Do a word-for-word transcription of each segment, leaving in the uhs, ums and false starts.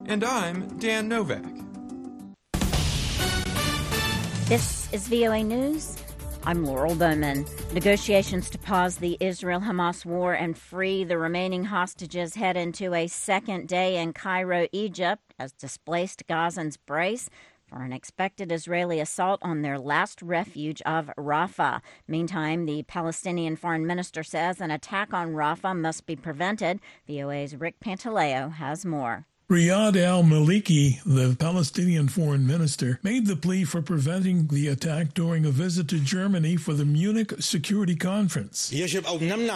And I'm Dan Novak. This is V O A News. I'm Laurel Bowman. Negotiations to pause the Israel-Hamas war and free the remaining hostages head into a second day in Cairo, Egypt, as displaced Gazans brace for an expected Israeli assault on their last refuge of Rafah. Meantime, the Palestinian foreign minister says an attack on Rafah must be prevented. V O A's Rick Pantaleo has more. Riyad al-Maliki, the Palestinian foreign minister, made the plea for preventing the attack during a visit to Germany for the Munich Security Conference. We have to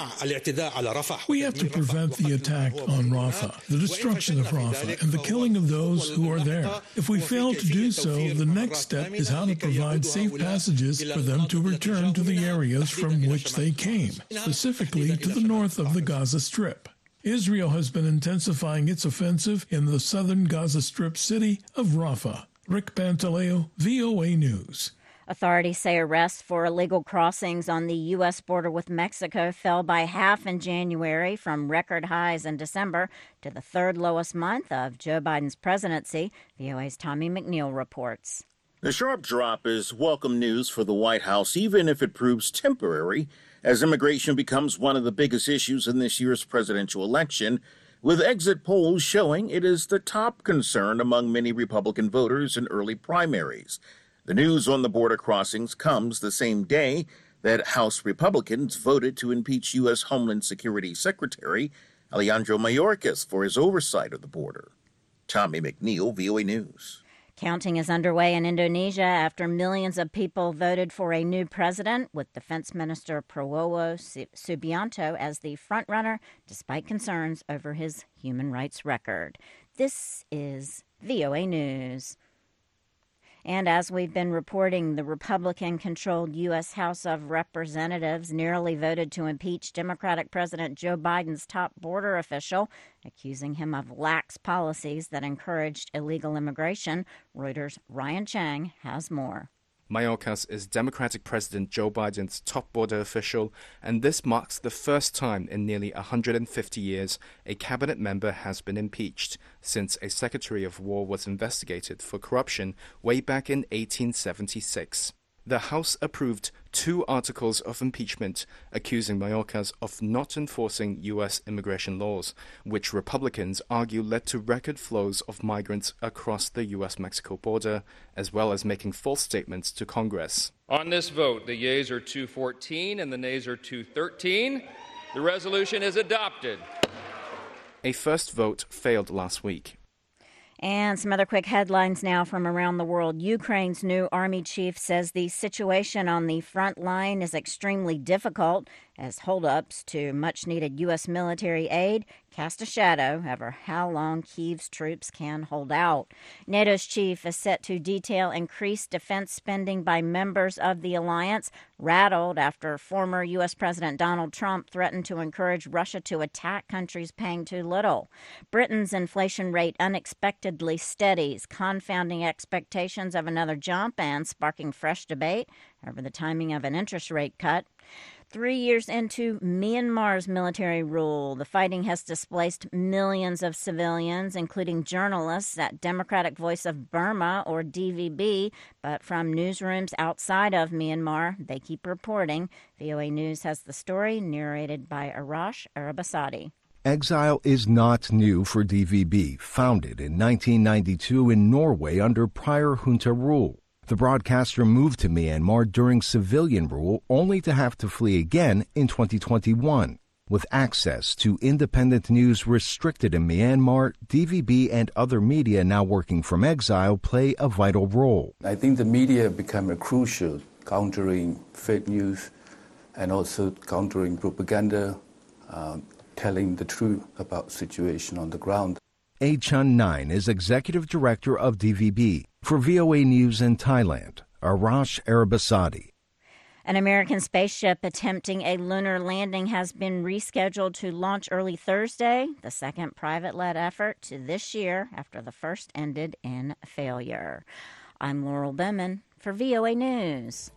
prevent the attack on Rafah, the destruction of Rafah, and the killing of those who are there. If we fail to do so, the next step is how to provide safe passages for them to return to the areas from which they came, specifically to the north of the Gaza Strip. Israel has been intensifying its offensive in the southern Gaza Strip city of Rafah. Rick Pantaleo, V O A News. Authorities say arrests for illegal crossings on the U S border with Mexico fell by half in January from record highs in December to the third lowest month of Joe Biden's presidency. V O A's Tommy McNeil reports. The sharp drop is welcome news for the White House, even if it proves temporary, as immigration becomes one of the biggest issues in this year's presidential election, with exit polls showing it is the top concern among many Republican voters in early primaries. The news on the border crossings comes the same day that House Republicans voted to impeach U S. Homeland Security Secretary Alejandro Mayorkas for his oversight of the border. Tommy McNeil, V O A News. Counting is underway in Indonesia after millions of people voted for a new president, with Defense Minister Prabowo Subianto as the frontrunner, despite concerns over his human rights record. This is V O A News. And as we've been reporting, the Republican-controlled U S. House of Representatives nearly voted to impeach Democratic President Joe Biden's top border official, accusing him of lax policies that encouraged illegal immigration. Reuters' Ryan Chang has more. Mayorkas is Democratic President Joe Biden's top border official, and this marks the first time in nearly one hundred fifty years a cabinet member has been impeached, since a Secretary of War was investigated for corruption way back in eighteen seventy-six. The House approved two articles of impeachment accusing Mayorkas of not enforcing U S immigration laws, which Republicans argue led to record flows of migrants across the U S Mexico border, as well as making false statements to Congress. On this vote, the yeas are two fourteen and the nays are two thirteen. The resolution is adopted. A first vote failed last week. And some other quick headlines now from around the world. Ukraine's new army chief says the situation on the front line is extremely difficult as holdups to much-needed U S military aid cast a shadow over how long Kyiv's troops can hold out. NATO's chief is set to detail increased defense spending by members of the alliance, rattled after former U S. President Donald Trump threatened to encourage Russia to attack countries paying too little. Britain's inflation rate unexpectedly steadies, confounding expectations of another jump and sparking fresh debate over the timing of an interest rate cut. Three years into Myanmar's military rule, the fighting has displaced millions of civilians, including journalists at Democratic Voice of Burma, or D V B. But from newsrooms outside of Myanmar, they keep reporting. V O A News has the story, narrated by Arash Arabasadi. Exile is not new for D V B, founded in nineteen ninety-two in Norway under prior junta rule. The broadcaster moved to Myanmar during civilian rule, only to have to flee again in twenty twenty-one. With access to independent news restricted in Myanmar, D V B and other media now working from exile play a vital role. I think the media become a crucial countering fake news and also countering propaganda, uh, telling the truth about the situation on the ground. A Chun Nine is executive director of D V B. For V O A News in Thailand, Arash Arabasadi. An American spaceship attempting a lunar landing has been rescheduled to launch early Thursday, the second private-led effort to this year after the first ended in failure. I'm Laurel Bowman for V O A News.